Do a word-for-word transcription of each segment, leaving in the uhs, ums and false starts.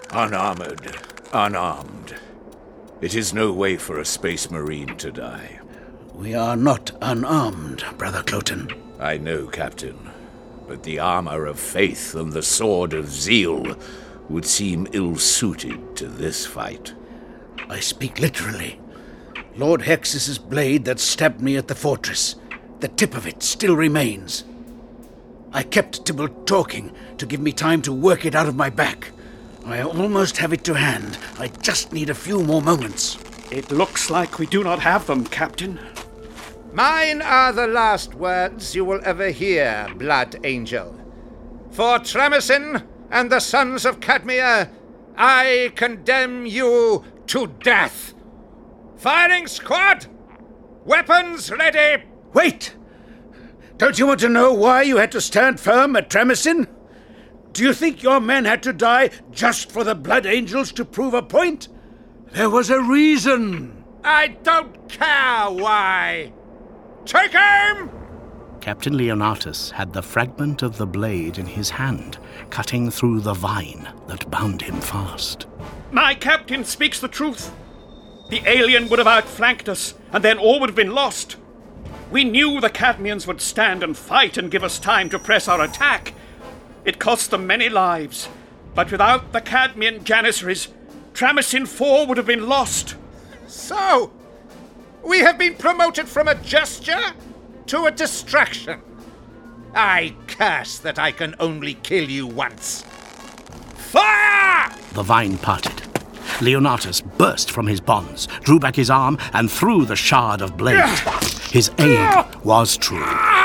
Unarmored, unarmed. It is no way for a space marine to die. We are not unarmed, Brother Cloten. I know, Captain. But the armor of faith and the sword of zeal would seem ill-suited to this fight. I speak literally. Lord Hexus's blade that stabbed me at the fortress, the tip of it still remains. I kept Tibble talking to give me time to work it out of my back. I almost have it to hand. I just need a few more moments. It looks like we do not have them, Captain. Mine are the last words you will ever hear, Blood Angel. For Tremesen and the sons of Cadmia, I condemn you to death. Firing squad! Weapons ready! Wait! Don't you want to know why you had to stand firm at Tremesen? Do you think your men had to die just for the Blood Angels to prove a point? There was a reason. I don't care why. Take aim! Captain Leonatus had the fragment of the blade in his hand, cutting through the vine that bound him fast. My captain speaks the truth. The alien would have outflanked us, and then all would have been lost. We knew the Cadmians would stand and fight and give us time to press our attack. It cost them many lives, but without the Cadmian Janissaries, Tremesen four would have been lost. So, we have been promoted from a gesture to a distraction. I curse that I can only kill you once. Fire! The vine parted. Leonatus burst from his bonds, drew back his arm, and threw the shard of blade. His aim was true.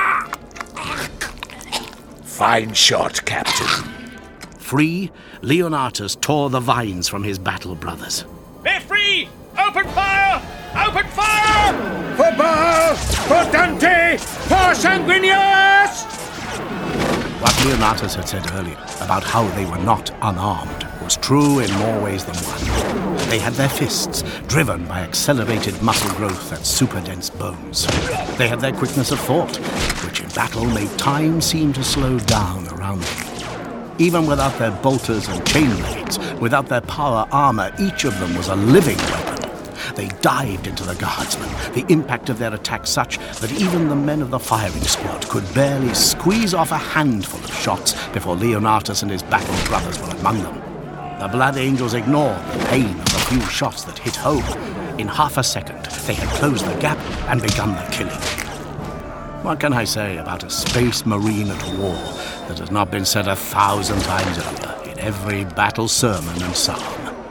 Fine shot, Captain. Free, Leonatus tore the vines from his battle brothers. Be free! Open fire! Open fire! For Baal! For Dante! For Sanguinius! What Leonatus had said earlier about how they were not unarmed was true in more ways than one. They had their fists, driven by accelerated muscle growth and super-dense bones. They had their quickness of thought, which in battle made time seem to slow down around them. Even without their bolters and chain blades, without their power armor, each of them was a living weapon. They dived into the guardsmen, the impact of their attack such that even the men of the firing squad could barely squeeze off a handful of shots before Leonatus and his battle brothers were among them. The Blood Angels ignored the pain of the few shots that hit home. In half a second, they had closed the gap and begun the killing. What can I say about a space marine at war that has not been said a thousand times over in every battle sermon and psalm?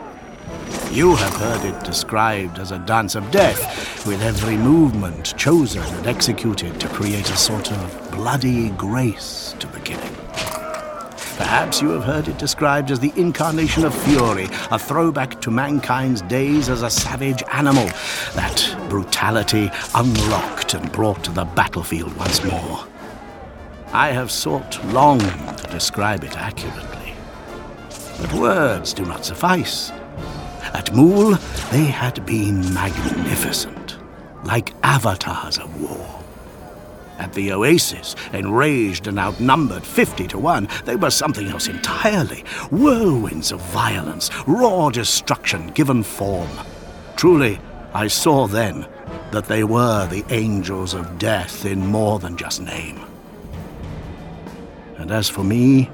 You have heard it described as a dance of death, with every movement chosen and executed to create a sort of bloody grace to the killing. Perhaps you have heard it described as the incarnation of fury, a throwback to mankind's days as a savage animal, that brutality unlocked and brought to the battlefield once more. I have sought long to describe it accurately, but words do not suffice. At Mool, they had been magnificent, like avatars of war. At the Oasis, enraged and outnumbered fifty to one, they were something else entirely. Whirlwinds of violence, raw destruction given form. Truly, I saw then that they were the angels of death in more than just name. And as for me,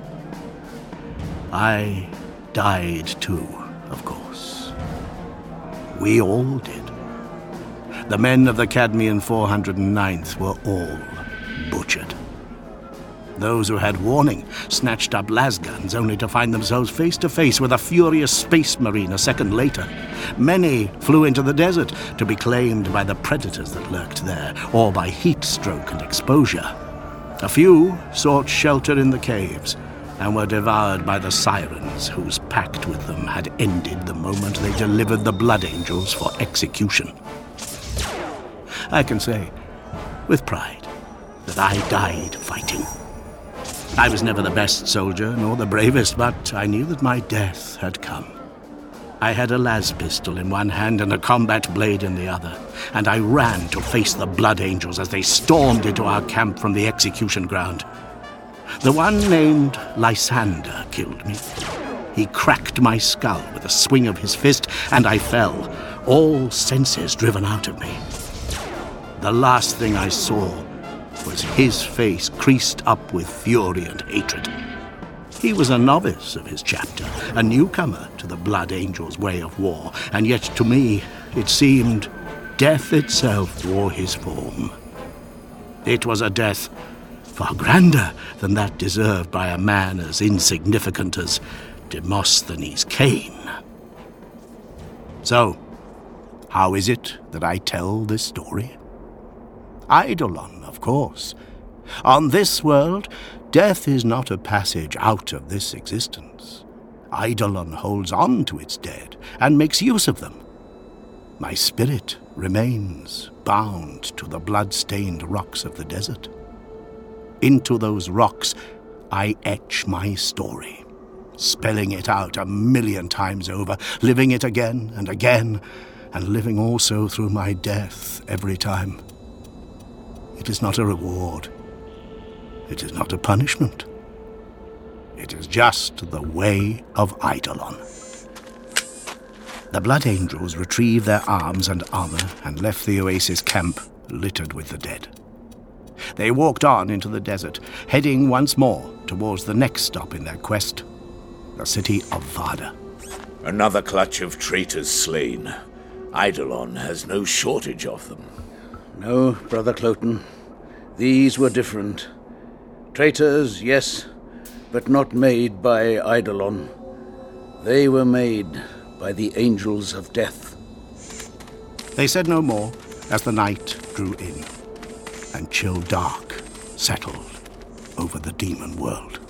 I died too, of course. We all did. The men of the Cadmian four hundred ninth were all butchered. Those who had warning snatched up lasguns only to find themselves face to face with a furious space marine a second later. Many flew into the desert to be claimed by the predators that lurked there, or by heat stroke and exposure. A few sought shelter in the caves and were devoured by the sirens whose pact with them had ended the moment they delivered the Blood Angels for execution. I can say, with pride, that I died fighting. I was never the best soldier, nor the bravest, but I knew that my death had come. I had a las pistol in one hand and a combat blade in the other, and I ran to face the Blood Angels as they stormed into our camp from the execution ground. The one named Lysander killed me. He cracked my skull with a swing of his fist, and I fell, all senses driven out of me. The last thing I saw was his face creased up with fury and hatred. He was a novice of his chapter, a newcomer to the Blood Angel's way of war, and yet to me it seemed death itself wore his form. It was a death far grander than that deserved by a man as insignificant as Demosthenes Kane. So, how is it that I tell this story? Eidolon, of course. On this world, death is not a passage out of this existence. Eidolon holds on to its dead and makes use of them. My spirit remains bound to the blood-stained rocks of the desert. Into those rocks I etch my story, spelling it out a million times over, living it again and again, and living also through my death every time. It is not a reward. It is not a punishment. It is just the way of Eidolon. The Blood Angels retrieved their arms and armor and left the oasis camp littered with the dead. They walked on into the desert, heading once more towards the next stop in their quest, the city of Vada. Another clutch of traitors slain. Eidolon has no shortage of them. No, Brother Cloten. These were different. Traitors, yes, but not made by Eidolon. They were made by the Angels of Death. They said no more as the night drew in, and chill dark settled over the demon world.